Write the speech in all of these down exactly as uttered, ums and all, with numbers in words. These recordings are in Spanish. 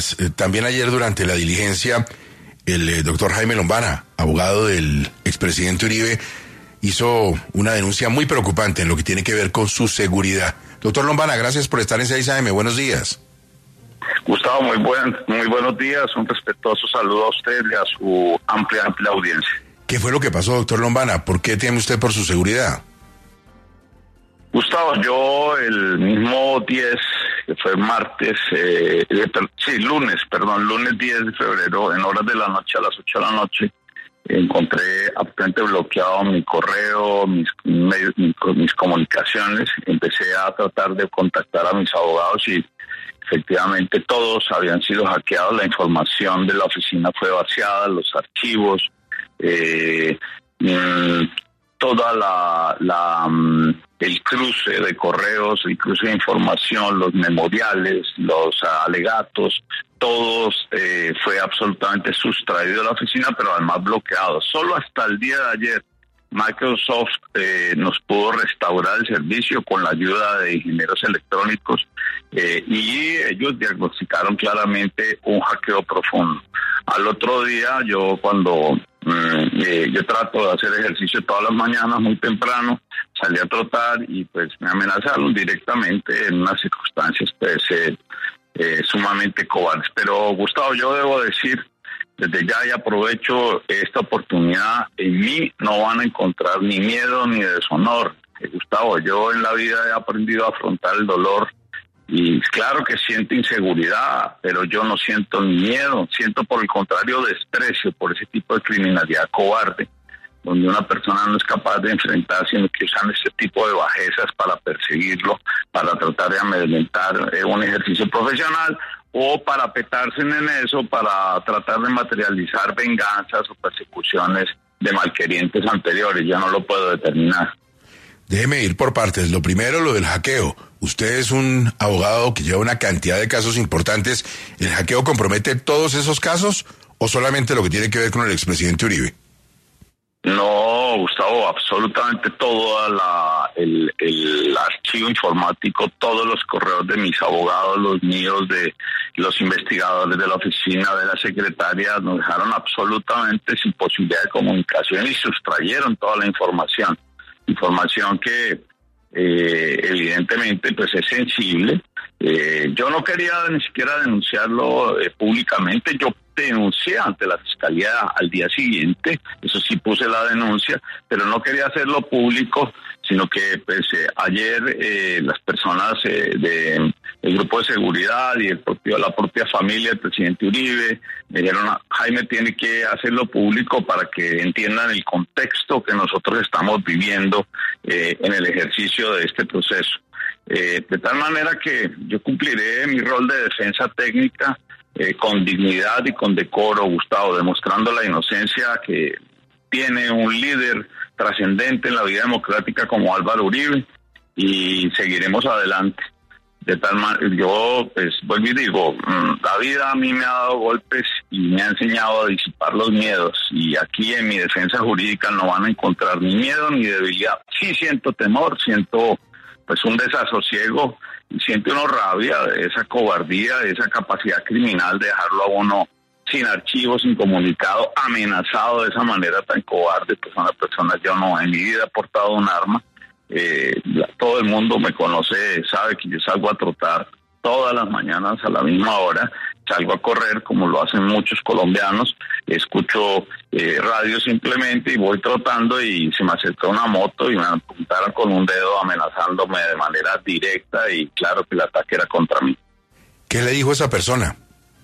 Eh, también ayer durante la diligencia, el eh, doctor Jaime Lombana, abogado del expresidente Uribe, hizo una denuncia muy preocupante en lo que tiene que ver con su seguridad. Doctor Lombana, gracias por estar en seis A M. Buenos días. Gustavo, muy buen, muy buenos días. Un respetuoso saludo a usted y a su amplia, amplia audiencia. ¿Qué fue lo que pasó, doctor Lombana? ¿Por qué teme usted por su seguridad? Gustavo, yo el mismo diez, que fue martes, eh, sí, lunes, perdón, lunes diez de febrero, en horas de la noche, a las ocho de la noche, encontré absolutamente bloqueado mi correo, mis, medios, mis comunicaciones. Empecé a tratar de contactar a mis abogados y efectivamente todos habían sido hackeados. La información de la oficina fue vaciada, los archivos, eh, mmm, toda la, la el cruce de correos, el cruce de información, los memoriales, los alegatos, todos eh, fue absolutamente sustraído de la oficina, pero además bloqueado. Solo hasta el día de ayer Microsoft eh, nos pudo restaurar el servicio con la ayuda de ingenieros electrónicos eh, y ellos diagnosticaron claramente un hackeo profundo. Al otro día, yo cuando mm, eh, yo trato de hacer ejercicio todas las mañanas muy temprano, salí a trotar y pues me amenazaron directamente en unas circunstancias pues eh, eh, sumamente cobardes. Pero Gustavo, yo debo decir desde ya y aprovecho esta oportunidad, en mí no van a encontrar ni miedo ni deshonor. Eh, Gustavo, yo en la vida he aprendido a afrontar el dolor y claro que siento inseguridad, pero yo no siento ni miedo, siento por el contrario desprecio por ese tipo de criminalidad cobarde, donde una persona no es capaz de enfrentar, sino que usan este tipo de bajezas para perseguirlo, para tratar de amedrentar eh, un ejercicio profesional, o para petarse en eso, para tratar de materializar venganzas o persecuciones de malquerientes anteriores. Yo no lo puedo determinar. Déjeme ir por partes. Lo primero, lo del hackeo. Usted es un abogado que lleva una cantidad de casos importantes. ¿El hackeo compromete todos esos casos o solamente lo que tiene que ver con el expresidente Uribe? No, Gustavo, absolutamente todo la, el, el archivo informático, todos los correos de mis abogados, los míos, de los investigadores de la oficina, de la secretaria, nos dejaron absolutamente sin posibilidad de comunicación y sustrayeron toda la información. Información que eh, evidentemente pues es sensible. Eh, yo no quería ni siquiera denunciarlo eh, públicamente. Yo denuncié ante la fiscalía al día siguiente, eso sí puse la denuncia, pero no quería hacerlo público, sino que pues eh, ayer eh, las personas eh, de el grupo de seguridad y el propio la propia familia del presidente Uribe me dijeron: Jaime, tiene que hacerlo público para que entiendan el contexto que nosotros estamos viviendo eh, en el ejercicio de este proceso. Eh, de tal manera que yo cumpliré mi rol de defensa técnica eh, con dignidad y con decoro, Gustavo, demostrando la inocencia que tiene un líder trascendente en la vida democrática como Álvaro Uribe, y seguiremos adelante. De tal manera, yo pues vuelvo y digo, la vida a mí me ha dado golpes y me ha enseñado a disipar los miedos, y aquí en mi defensa jurídica no van a encontrar ni miedo ni debilidad. Sí siento temor, siento pues un desasosiego y siento una rabia de esa cobardía, de esa capacidad criminal de dejarlo a uno sin archivo, sin comunicado, amenazado de esa manera tan cobarde. Pues una persona, yo no, en mi vida he portado un arma. Eh, todo el mundo me conoce, sabe que yo salgo a trotar todas las mañanas a la misma hora, salgo a correr como lo hacen muchos colombianos, escucho eh, radio simplemente y voy trotando, y se me acercó una moto y me apuntaron con un dedo amenazándome de manera directa, y claro que el ataque era contra mí. ¿Qué le dijo esa persona?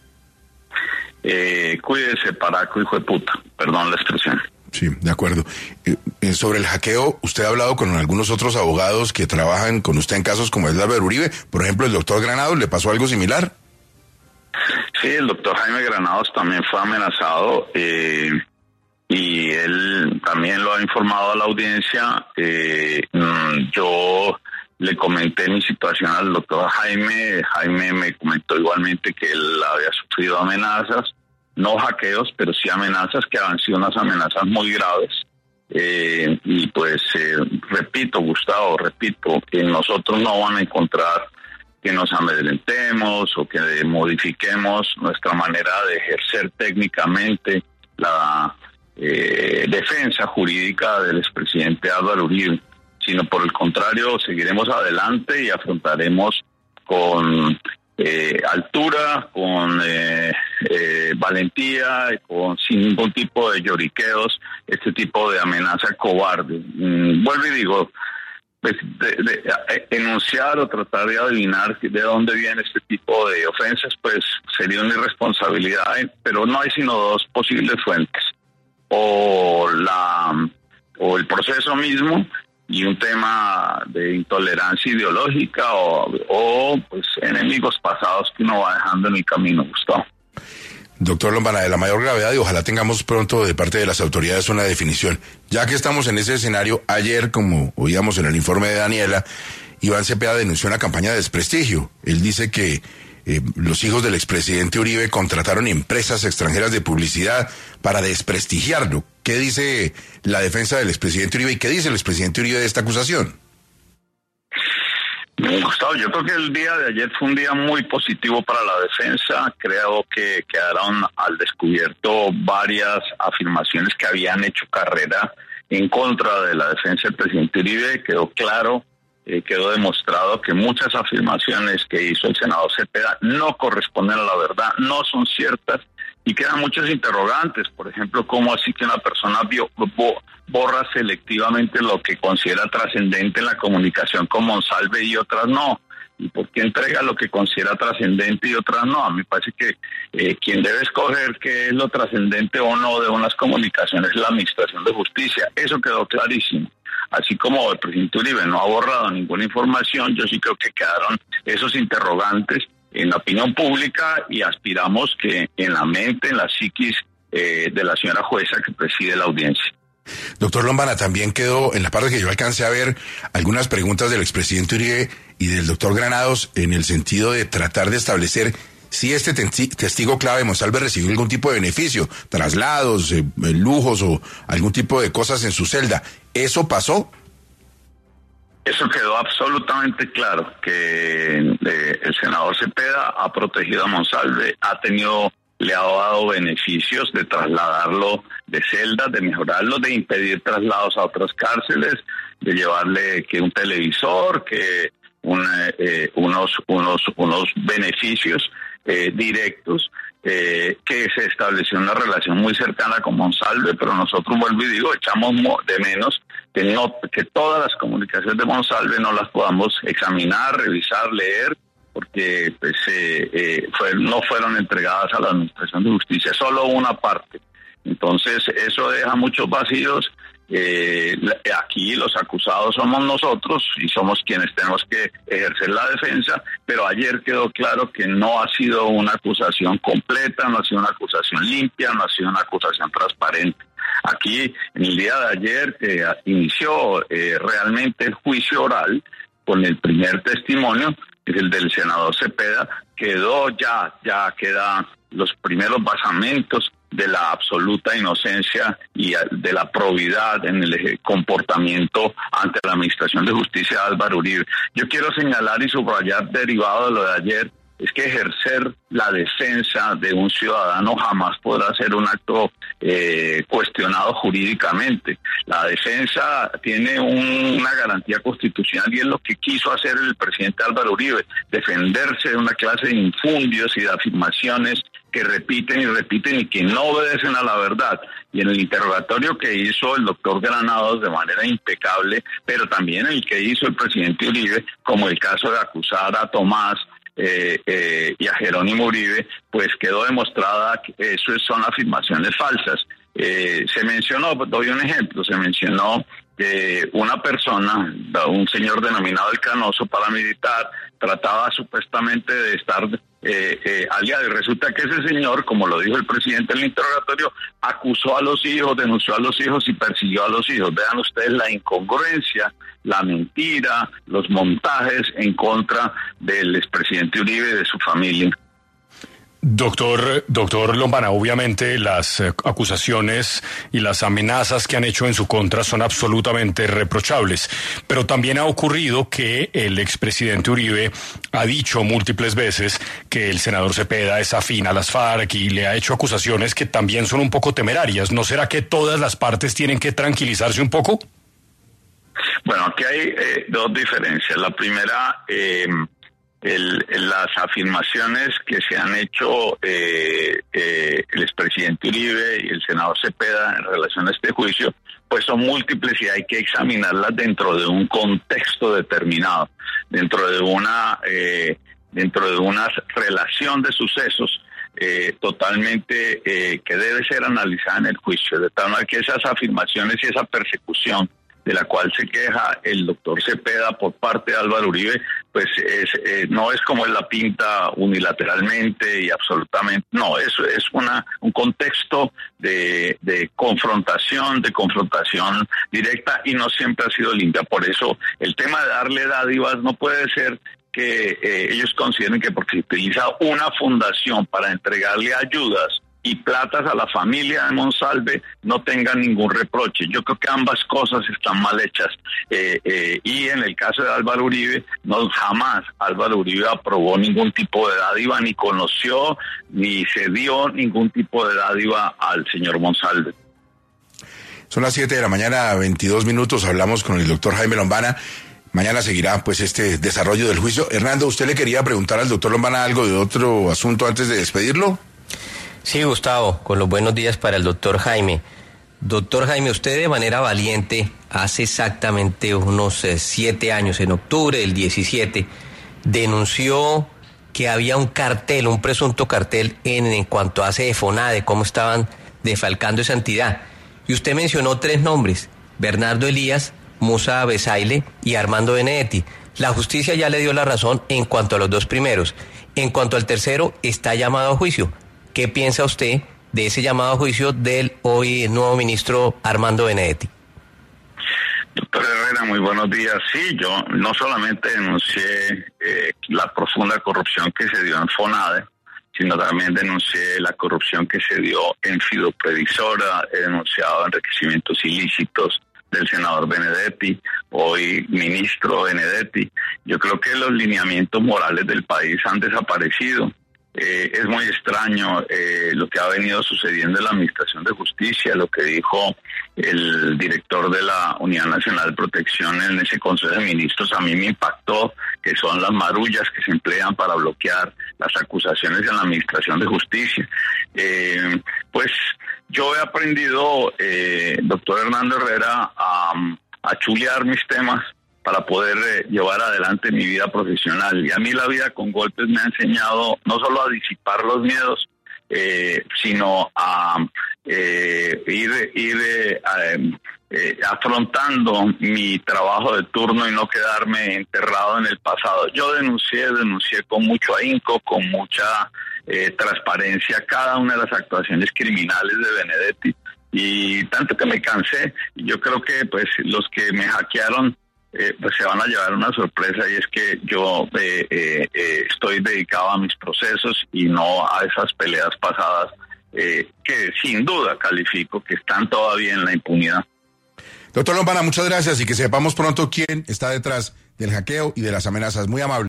Eh, cuídese, paraco, hijo de puta, perdón la expresión. Sí, de acuerdo. Eh, sobre el hackeo, usted ha hablado con algunos otros abogados que trabajan con usted en casos como el de Álvaro Uribe. Por ejemplo, el doctor Granados, ¿le pasó algo similar? Sí, el doctor Jaime Granados también fue amenazado eh, y él también lo ha informado a la audiencia. Eh, yo le comenté mi situación al doctor Jaime. Jaime me comentó igualmente que él había sufrido amenazas. No hackeos, pero sí amenazas, que han sido unas amenazas muy graves. Eh, y pues, eh, repito, Gustavo, repito, que nosotros no van a encontrar que nos amedrentemos o que modifiquemos nuestra manera de ejercer técnicamente la eh, defensa jurídica del expresidente Álvaro Uribe, sino por el contrario, seguiremos adelante y afrontaremos con eh, altura, con eh, eh, valentía, con sin ningún tipo de lloriqueos, este tipo de amenaza cobarde. Mm, vuelvo y digo, pues, de, de, de enunciar o tratar de adivinar de dónde viene este tipo de ofensas, pues sería una irresponsabilidad, pero no hay sino dos posibles fuentes, o la o el proceso mismo y un tema de intolerancia ideológica o, o pues enemigos pasados que uno va dejando en el camino, Gustavo. Doctor Lombana, de la mayor gravedad, y ojalá tengamos pronto de parte de las autoridades una definición. Ya que estamos en ese escenario, ayer, como oíamos en el informe de Daniela, Iván Cepeda denunció una campaña de desprestigio. Él dice que eh, los hijos del expresidente Uribe contrataron empresas extranjeras de publicidad para desprestigiarlo. ¿Qué dice la defensa del expresidente Uribe y qué dice el expresidente Uribe de esta acusación? Gustavo, yo creo que el día de ayer fue un día muy positivo para la defensa. Creo que quedaron al descubierto varias afirmaciones que habían hecho carrera en contra de la defensa del presidente Uribe. Quedó claro, eh, quedó demostrado que muchas afirmaciones que hizo el senador Cepeda no corresponden a la verdad, no son ciertas y quedan muchos interrogantes. Por ejemplo, ¿cómo así que una persona vio, bo, borra selectivamente lo que considera trascendente en la comunicación con Monsalve y otras no? ¿Y por qué entrega lo que considera trascendente y otras no? A mí me parece que eh, quien debe escoger qué es lo trascendente o no de unas comunicaciones es la Administración de Justicia. Eso quedó clarísimo. Así como el presidente Uribe no ha borrado ninguna información, yo sí creo que quedaron esos interrogantes en la opinión pública y aspiramos que en la mente, en la psiquis eh, de la señora jueza que preside la audiencia. Doctor Lombana, también quedó, en la parte que yo alcancé a ver, algunas preguntas del expresidente Uribe y del doctor Granados en el sentido de tratar de establecer si este testigo clave, Monsalve, recibió algún tipo de beneficio, traslados, eh, lujos o algún tipo de cosas en su celda. ¿Eso pasó? Eso quedó absolutamente claro, que eh, el senador Cepeda ha protegido a Monsalve, ha tenido, le ha dado beneficios de trasladarlo de celdas, de mejorarlo, de impedir traslados a otras cárceles, de llevarle que un televisor, que un, eh, unos, unos, unos beneficios eh, directos, eh, que se estableció una relación muy cercana con Monsalve, pero nosotros, vuelvo y digo, echamos de menos que, no, que todas las comunicaciones de Monsalve no las podamos examinar, revisar, leer, porque pues, eh, eh, fue, no fueron entregadas a la Administración de Justicia, solo una parte. Entonces, eso deja muchos vacíos. Eh, aquí los acusados somos nosotros y somos quienes tenemos que ejercer la defensa, pero ayer quedó claro que no ha sido una acusación completa, no ha sido una acusación limpia, no ha sido una acusación transparente. Aquí, en el día de ayer, que eh, inició eh, realmente el juicio oral con el primer testimonio, que es el del senador Cepeda, quedó ya, ya quedan los primeros basamentos de la absoluta inocencia y de la probidad en el comportamiento ante la Administración de Justicia de Álvaro Uribe. Yo quiero señalar y subrayar, derivado de lo de ayer, es que ejercer la defensa de un ciudadano jamás podrá ser un acto eh, cuestionado jurídicamente. La defensa tiene un, una garantía constitucional y es lo que quiso hacer el presidente Álvaro Uribe, defenderse de una clase de infundios y de afirmaciones que repiten y repiten y que no obedecen a la verdad. Y en el interrogatorio que hizo el doctor Granados de manera impecable, pero también el que hizo el presidente Uribe, como el caso de acusar a Tomás eh, eh, y a Jerónimo Uribe, pues quedó demostrada que eso son afirmaciones falsas. Eh, se mencionó, doy un ejemplo, se mencionó que una persona, un señor denominado el Canoso, paramilitar, trataba supuestamente de estar eh, eh, aliado, y resulta que ese señor, como lo dijo el presidente en el interrogatorio, acusó a los hijos, denunció a los hijos y persiguió a los hijos. Vean ustedes la incongruencia, la mentira, los montajes en contra del expresidente Uribe y de su familia. Doctor, doctor Lombana, obviamente las eh, acusaciones y las amenazas que han hecho en su contra son absolutamente reprochables, pero también ha ocurrido que el expresidente Uribe ha dicho múltiples veces que el senador Cepeda es afín a las FARC y le ha hecho acusaciones que también son un poco temerarias. ¿No será que todas las partes tienen que tranquilizarse un poco? Bueno, aquí hay eh, dos diferencias. La primera, eh, El, las afirmaciones que se han hecho eh, eh, el expresidente Uribe y el senador Cepeda en relación a este juicio, pues son múltiples y hay que examinarlas dentro de un contexto determinado, dentro de una eh, dentro de una relación de sucesos eh, totalmente eh, que debe ser analizada en el juicio, de tal manera que esas afirmaciones y esa persecución de la cual se queja el doctor Cepeda por parte de Álvaro Uribe, pues es, eh, no es como él la pinta unilateralmente y absolutamente, no, eso es una un contexto de, de confrontación, de confrontación directa y no siempre ha sido limpia. Por eso el tema de darle dádivas no puede ser que eh, ellos consideren que porque se utiliza una fundación para entregarle ayudas y platas a la familia de Monsalve no tengan ningún reproche. Yo creo que ambas cosas están mal hechas. Eh, eh, y en el caso de Álvaro Uribe, no jamás Álvaro Uribe aprobó ningún tipo de dádiva, ni conoció, ni se dio ningún tipo de dádiva al señor Monsalve. Son las siete de la mañana, veintidós minutos, hablamos con el doctor Jaime Lombana. Mañana seguirá pues este desarrollo del juicio. Hernando, ¿usted le quería preguntar al doctor Lombana algo de otro asunto antes de despedirlo? Sí, Gustavo, con los buenos días para el doctor Jaime. Doctor Jaime, usted de manera valiente, hace exactamente unos eh, siete años, en octubre del diecisiete, denunció que había un cartel, un presunto cartel en, en cuanto a CEFONADE, cómo estaban defalcando esa entidad. Y usted mencionó tres nombres, Bernardo Elías, Musa Besaile y Armando Benedetti. La justicia ya le dio la razón en cuanto a los dos primeros. En cuanto al tercero, está llamado a juicio. ¿Qué piensa usted de ese llamado a juicio del hoy nuevo ministro Armando Benedetti? Doctor Herrera, muy buenos días. Sí, yo no solamente denuncié eh, la profunda corrupción que se dio en FONADE, sino también denuncié la corrupción que se dio en Fidoprevisora, he denunciado enriquecimientos ilícitos del senador Benedetti, hoy ministro Benedetti. Yo creo que los lineamientos morales del país han desaparecido. Eh, es muy extraño eh, lo que ha venido sucediendo en la Administración de Justicia, lo que dijo el director de la Unidad Nacional de Protección en ese Consejo de Ministros. A mí me impactó que son las marullas que se emplean para bloquear las acusaciones en la Administración de Justicia. Eh, pues yo he aprendido, eh, doctor Hernando Herrera, a, a chulear mis temas para poder eh, llevar adelante mi vida profesional. Y a mí la vida con golpes me ha enseñado no solo a disipar los miedos, eh, sino a eh, ir, ir eh, eh, afrontando mi trabajo de turno y no quedarme enterrado en el pasado. Yo denuncié, denuncié con mucho ahínco, con mucha eh, transparencia cada una de las actuaciones criminales de Benedetti, y tanto que me cansé. Yo creo que pues los que me hackearon Eh, pues se van a llevar una sorpresa, y es que yo eh, eh, eh, estoy dedicado a mis procesos y no a esas peleas pasadas eh, que sin duda califico que están todavía en la impunidad. Doctor Lombana, muchas gracias y que sepamos pronto quién está detrás del hackeo y de las amenazas. Muy amable.